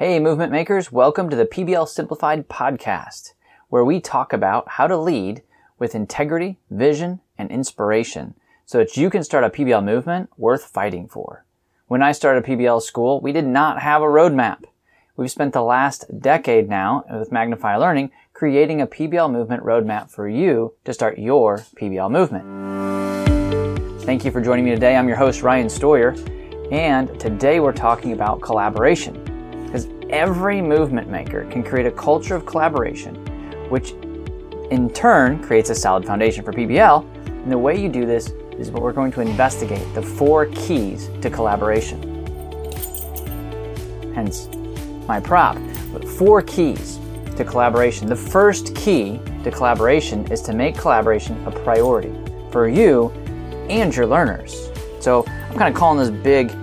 Hey, movement makers, welcome to the PBL Simplified podcast, where we talk about how to lead with integrity, vision, and inspiration so that you can start a PBL movement worth fighting for. When I started PBL school, we did not have a roadmap. We've spent the last decade now with Magnify Learning creating a PBL movement roadmap for you to start your PBL movement. Thank you for joining me today. I'm your host, Ryan Stoyer, and today we're talking about collaboration. Because every movement maker can create a culture of collaboration, which in turn creates a solid foundation for PBL. And the way you do this is what we're going to investigate, the 4 keys to collaboration. Hence my prop, but 4 keys to collaboration. The first key to collaboration is to make collaboration a priority for you and your learners. So I'm kind of calling this big,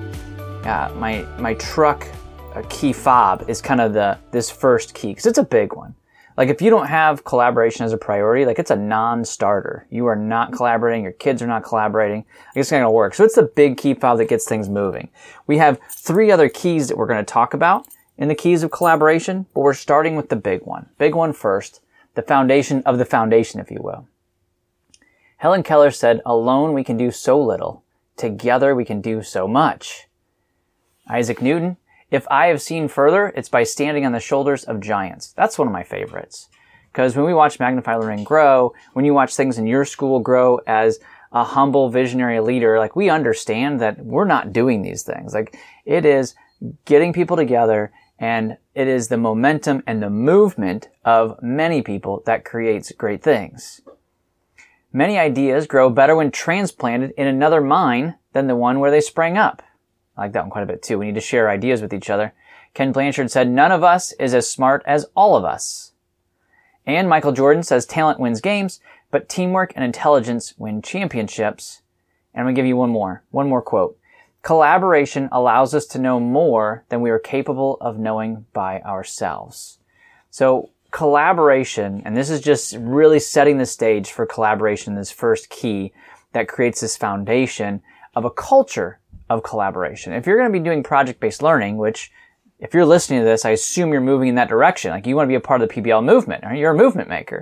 my truck a key fob is kind of this first key, because it's a big one. Like if you don't have collaboration as a priority, like it's a non-starter. You are not collaborating, your kids are not collaborating, it's not going to work. So it's the big key fob that gets things moving. We have 3 other keys that we're going to talk about in the keys of collaboration, but we're starting with the big one. Big one first, the foundation of the foundation, if you will. Helen Keller said, "Alone we can do so little. Together we can do so much." Isaac Newton, "If I have seen further, it's by standing on the shoulders of giants." That's one of my favorites. Because when we watch Magnify Learning grow, when you watch things in your school grow as a humble visionary leader, like we understand that we're not doing these things. Like it is getting people together, and it is the momentum and the movement of many people that creates great things. Many ideas grow better when transplanted in another mind than the one where they sprang up. I like that one quite a bit too. We need to share ideas with each other. Ken Blanchard said, "None of us is as smart as all of us." And Michael Jordan says, "Talent wins games, but teamwork and intelligence win championships." And I'm going to give you one more quote. "Collaboration allows us to know more than we are capable of knowing by ourselves." So collaboration, and this is just really setting the stage for collaboration, this first key that creates this foundation of a culture of collaboration. If you're going to be doing project-based learning, which if you're listening to this, I assume you're moving in that direction. Like you want to be a part of the PBL movement, or you're a movement maker.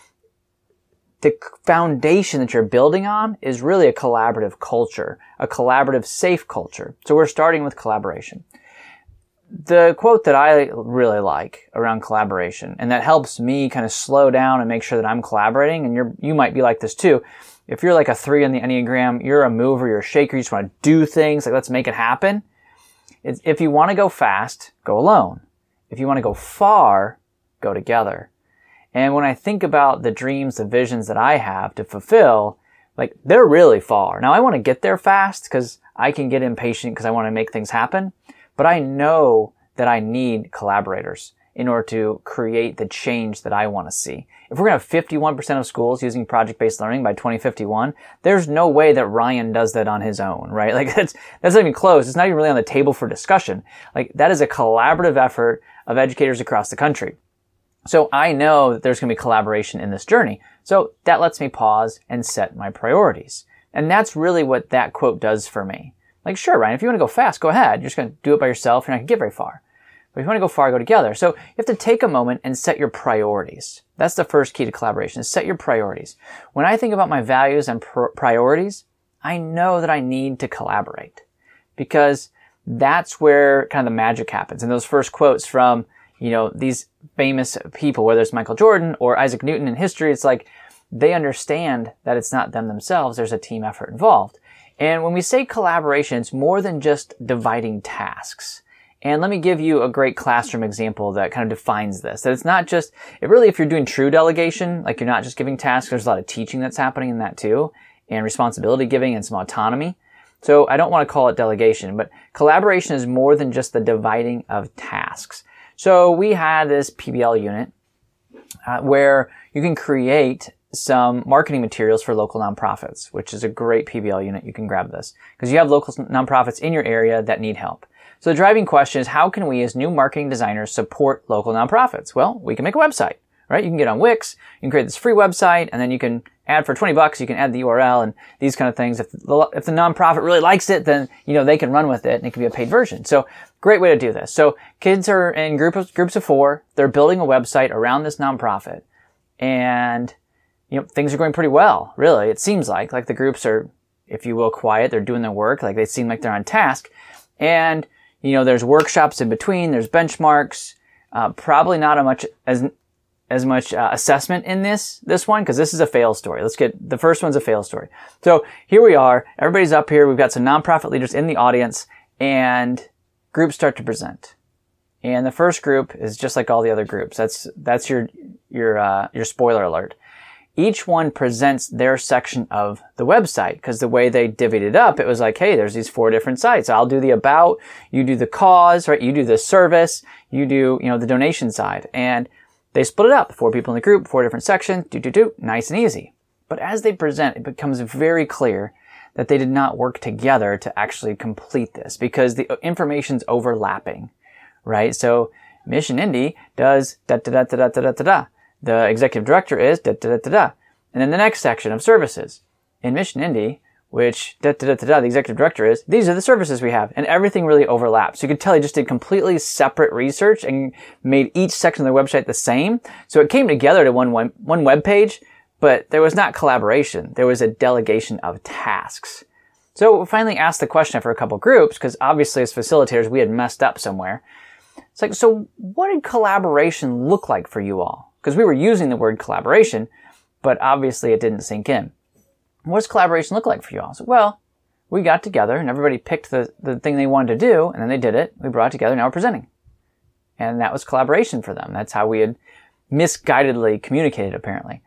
The foundation that you're building on is really a collaborative culture, a collaborative safe culture. So we're starting with collaboration. The quote that I really like around collaboration, and that helps me kind of slow down and make sure that I'm collaborating, and you might be like this too. If you're like a 3 on the Enneagram, you're a mover, you're a shaker, you just want to do things, like let's make it happen. If you want to go fast, go alone. If you want to go far, go together. And when I think about the dreams, the visions that I have to fulfill, like they're really far. Now I want to get there fast because I can get impatient because I want to make things happen. But I know that I need collaborators in order to create the change that I want to see. If we're going to have 51% of schools using project-based learning by 2051, there's no way that Ryan does that on his own, right? Like that's not even close. It's not even really on the table for discussion. Like that is a collaborative effort of educators across the country. So I know that there's going to be collaboration in this journey. So that lets me pause and set my priorities. And that's really what that quote does for me. Like, sure, Ryan, if you want to go fast, go ahead. You're just going to do it by yourself. You're not going to get very far. But if you want to go far, go together. So you have to take a moment and set your priorities. That's the first key to collaboration, is set your priorities. When I think about my values and priorities, I know that I need to collaborate because that's where kind of the magic happens. And those first quotes from, these famous people, whether it's Michael Jordan or Isaac Newton in history, it's like they understand that it's not them themselves. There's a team effort involved. And when we say collaboration, it's more than just dividing tasks. And let me give you a great classroom example that kind of defines this. That it's not just, if you're doing true delegation, like you're not just giving tasks, there's a lot of teaching that's happening in that too, and responsibility giving and some autonomy. So I don't want to call it delegation, but collaboration is more than just the dividing of tasks. So we had this PBL unit where you can create some marketing materials for local nonprofits, which is a great PBL unit. You can grab this because you have local nonprofits in your area that need help. So the driving question is, how can we as new marketing designers support local nonprofits? Well, we can make a website, right? You can get on Wix, you can create this free website, and then you can add for $20, you can add the URL and these kind of things. If the nonprofit really likes it, then, they can run with it and it can be a paid version. So great way to do this. So kids are in groups of 4. They're building a website around this nonprofit and, things are going pretty well, really. It seems like the groups are, if you will, quiet. They're doing their work. Like they seem like they're on task. And, there's workshops in between. There's benchmarks. Probably not as much assessment in this one, because this is a fail story. The first one's a fail story. So here we are. Everybody's up here. We've got some nonprofit leaders in the audience, and groups start to present. And the first group is just like all the other groups. That's your spoiler alert. Each one presents their section of the website, because the way they divvied it up, it was like, hey, there's these 4 different sites. I'll do the about, you do the cause, right? You do the service, you do, the donation side. And they split it up. 4 people in the group, 4 different sections, nice and easy. But as they present, it becomes very clear that they did not work together to actually complete this, because the information's overlapping, right? So Mission Indy does da-da-da-da-da-da-da-da. The executive director is da-da-da-da-da. And then the next section of services. In Mission Indy, which da-da-da-da-da, the executive director is, these are the services we have. And everything really overlaps. So you could tell he just did completely separate research and made each section of the website the same. So it came together to one web page, but there was not collaboration. There was a delegation of tasks. So we finally asked the question after a couple groups, because obviously as facilitators, we had messed up somewhere. It's like, so what did collaboration look like for you all? Because we were using the word collaboration, but obviously it didn't sink in. What does collaboration look like for you all? So, well, we got together and everybody picked the thing they wanted to do, and then they did it. We brought it together, now we're presenting. And that was collaboration for them. That's how we had misguidedly communicated, apparently.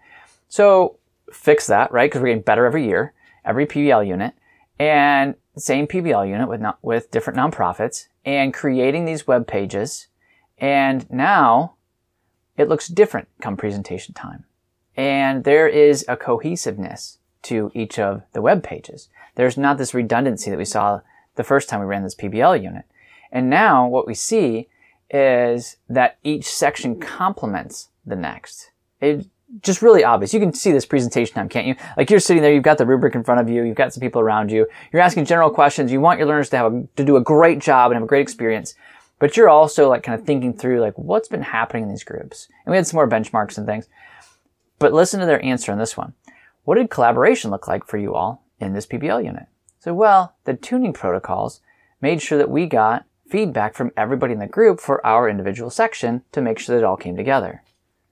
So fix that, right? Because we're getting better every year, every PBL unit, and the same PBL unit with different nonprofits, and creating these web pages. And now it looks different come presentation time. And there is a cohesiveness to each of the web pages. There's not this redundancy that we saw the first time we ran this PBL unit. And now what we see is that each section complements the next. It's just really obvious. You can see this presentation time, can't you? Like you're sitting there, you've got the rubric in front of you, you've got some people around you, you're asking general questions, you want your learners to do a great job and have a great experience. But you're also like kind of thinking through like what's been happening in these groups. And we had some more benchmarks and things. But listen to their answer on this one. What did collaboration look like for you all in this PBL unit? So, well, the tuning protocols made sure that we got feedback from everybody in the group for our individual section to make sure that it all came together.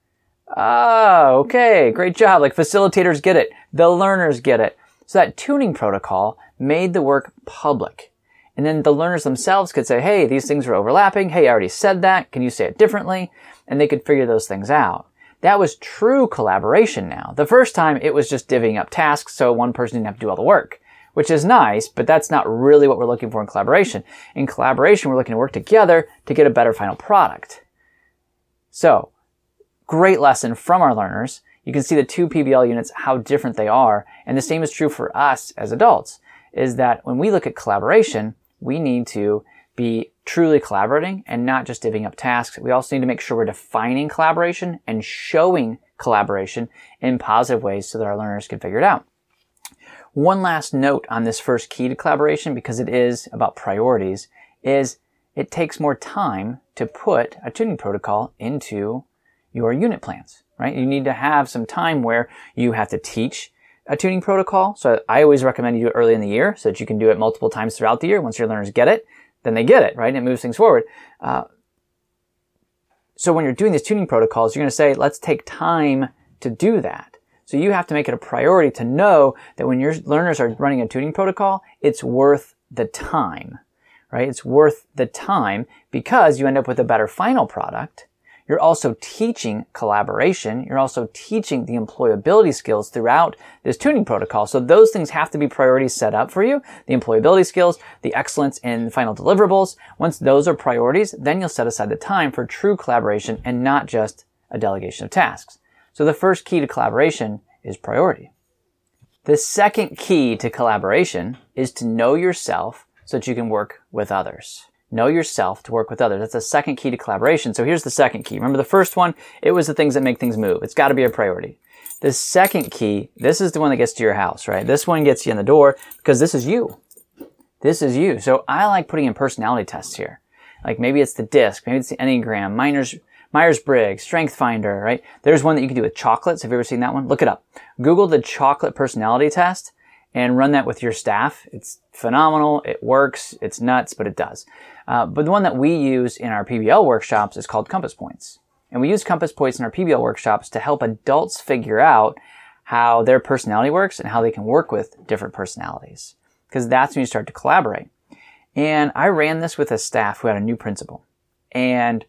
Oh, okay, great job. Like facilitators get it. The learners get it. So that tuning protocol made the work public. And then the learners themselves could say, hey, these things are overlapping. Hey, I already said that. Can you say it differently? And they could figure those things out. That was true collaboration now. The first time it was just divvying up tasks so one person didn't have to do all the work, which is nice, but that's not really what we're looking for in collaboration. In collaboration, we're looking to work together to get a better final product. So, great lesson from our learners. You can see the 2 PBL units, how different they are. And the same is true for us as adults, is that when we look at collaboration, we need to be truly collaborating and not just divvying up tasks. We also need to make sure we're defining collaboration and showing collaboration in positive ways so that our learners can figure it out. One last note on this first key to collaboration, because it is about priorities, is it takes more time to put a tuning protocol into your unit plans, right? You need to have some time where you have to teach a tuning protocol. So I always recommend you do it early in the year so that you can do it multiple times throughout the year. Once your learners get it, then they get it, right? And it moves things forward. So when you're doing these tuning protocols, you're going to say, let's take time to do that. So you have to make it a priority to know that when your learners are running a tuning protocol, it's worth the time, right? It's worth the time because you end up with a better final product. You're also teaching collaboration. You're also teaching the employability skills throughout this tuning protocol. So those things have to be priorities set up for you. The employability skills, the excellence in final deliverables. Once those are priorities, then you'll set aside the time for true collaboration and not just a delegation of tasks. So the first key to collaboration is priority. The second key to collaboration is to know yourself so that you can work with others. Know yourself to work with others. That's the second key to collaboration. So here's the second key. Remember the first one? It was the things that make things move. It's got to be a priority. The second key, this is the one that gets to your house, right? This one gets you in the door because this is you. This is you. So I like putting in personality tests here. Like maybe it's the DISC, maybe it's the Enneagram, Myers-Briggs, Strength Finder, right? There's one that you can do with chocolates. Have you ever seen that one? Look it up. Google the chocolate personality test and run that with your staff. It's phenomenal. It works. It's nuts, but it does. But the one that we use in our PBL workshops is called Compass Points. And we use Compass Points in our PBL workshops to help adults figure out how their personality works and how they can work with different personalities. Because that's when you start to collaborate. And I ran this with a staff who had a new principal. And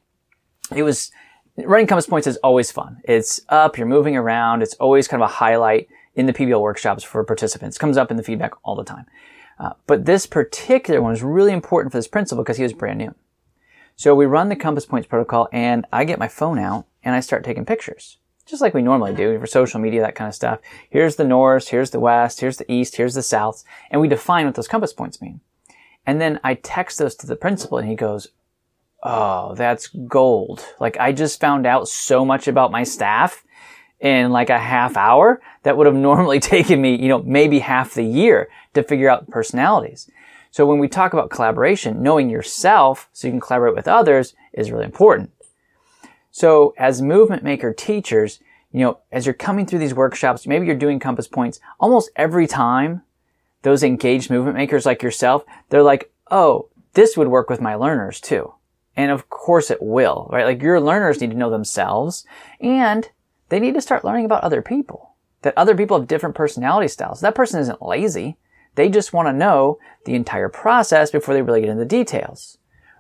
running Compass Points is always fun. It's up, you're moving around. It's always kind of a highlight in the PBL workshops for participants. It comes up in the feedback all the time. But this particular one was really important for this principal because he was brand new. So we run the Compass Points protocol and I get my phone out and I start taking pictures. Just like we normally do for social media, that kind of stuff. Here's the north, here's the west, here's the east, here's the south. And we define what those compass points mean. And then I text those to the principal and he goes, oh, that's gold. Like I just found out so much about my staff in like a half hour that would have normally taken me, maybe half the year to figure out personalities. So when we talk about collaboration, knowing yourself so you can collaborate with others is really important. So as movement maker teachers, as you're coming through these workshops, maybe you're doing Compass Points, almost every time those engaged movement makers like yourself, they're like, oh, this would work with my learners too. And of course it will, right? Like your learners need to know themselves and they need to start learning about other people, that other people have different personality styles. That person isn't lazy. They just want to know the entire process before they really get into the details.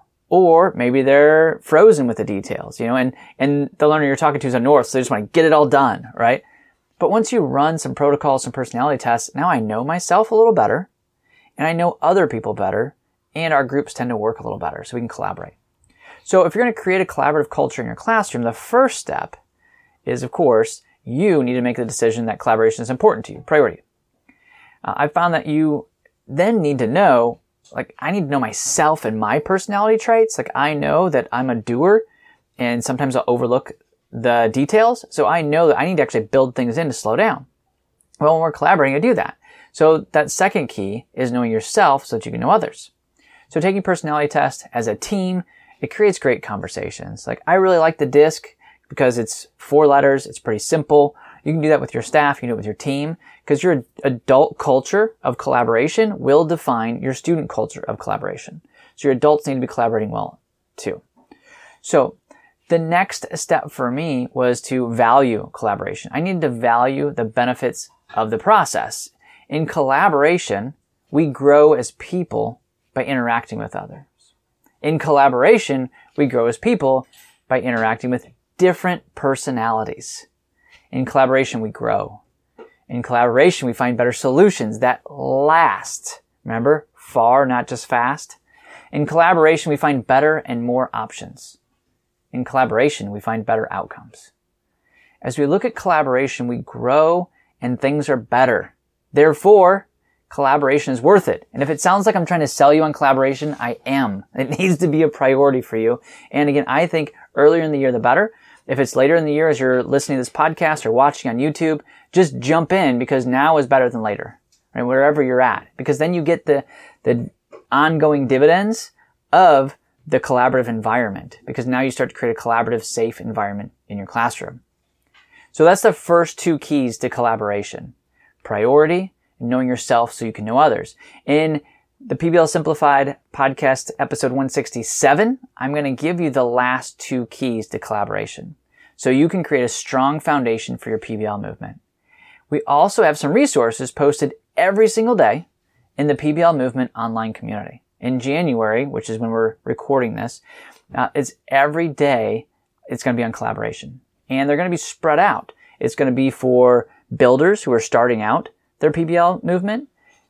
Or maybe they're frozen with the details, and the learner you're talking to is a north, so they just want to get it all done, right? But once you run some protocols, some personality tests, now I know myself a little better, and I know other people better, and our groups tend to work a little better, so we can collaborate. So if you're going to create a collaborative culture in your classroom, the first step is, of course, you need to make the decision that collaboration is important to you, priority. I found that you then need to know, I need to know myself and my personality traits. I know that I'm a doer and sometimes I'll overlook the details. So I know that I need to actually build things in to slow down. Well, when we're collaborating, I do that. So that second key is knowing yourself so that you can know others. So taking personality tests as a team, it creates great conversations. I really like the DISC because it's 4 letters. It's pretty simple. You can do that with your staff. You can do it with your team because your adult culture of collaboration will define your student culture of collaboration. So your adults need to be collaborating well too. So the next step for me was to value collaboration. I needed to value the benefits of the process. In collaboration, we grow as people by interacting with others. In collaboration, we grow as people by interacting with different personalities. In collaboration, we grow. In collaboration, we find better solutions that last. Remember, far, not just fast. In collaboration, we find better and more options. In collaboration, we find better outcomes. As we look at collaboration, we grow and things are better. Therefore, collaboration is worth it. And if it sounds like I'm trying to sell you on collaboration, I am. It needs to be a priority for you. And again, I think earlier in the year, the better. If it's later in the year as you're listening to this podcast or watching on YouTube, just jump in because now is better than later, right? Wherever you're at, because then you get the ongoing dividends of the collaborative environment because now you start to create a collaborative, safe environment in your classroom. So that's the first 2 keys to collaboration. Priority and knowing yourself so you can know others. In the PBL Simplified podcast, episode 167, I'm going to give you the last 2 keys to collaboration so you can create a strong foundation for your PBL movement. We also have some resources posted every single day in the PBL Movement online community. In January, which is when we're recording this, it's every day it's going to be on collaboration. And they're going to be spread out. It's going to be for builders who are starting out their PBL movement,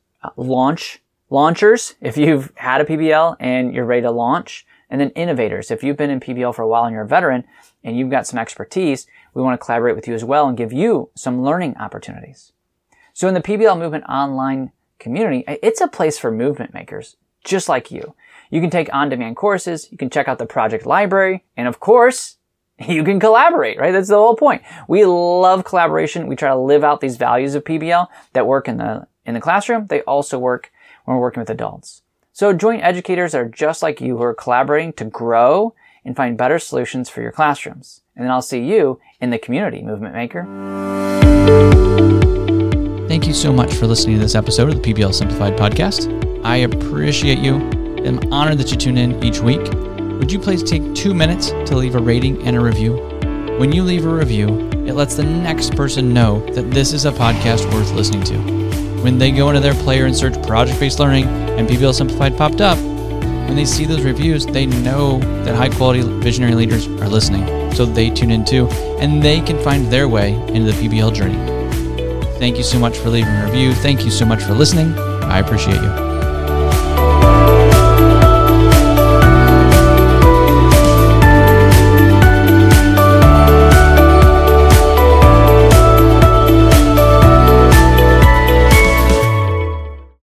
launchers, if you've had a PBL and you're ready to launch, and then innovators. If you've been in PBL for a while and you're a veteran and you've got some expertise, we want to collaborate with you as well and give you some learning opportunities. So in the PBL Movement online community, it's a place for movement makers just like you. You can take on-demand courses, you can check out the project library, and of course, you can collaborate, right? That's the whole point. We love collaboration. We try to live out these values of PBL that work in the classroom. They also work when we're working with adults. So joint educators are just like you who are collaborating to grow and find better solutions for your classrooms. And then I'll see you in the community, Movement Maker. Thank you so much for listening to this episode of the PBL Simplified podcast. I appreciate you. I'm honored that you tune in each week. Would you please take 2 minutes to leave a rating and a review? When you leave a review, it lets the next person know that this is a podcast worth listening to. When they go into their player and search project-based learning and PBL Simplified popped up, when they see those reviews, they know that high-quality visionary leaders are listening, so they tune in too, and they can find their way into the PBL journey. Thank you so much for leaving a review. Thank you so much for listening. I appreciate you.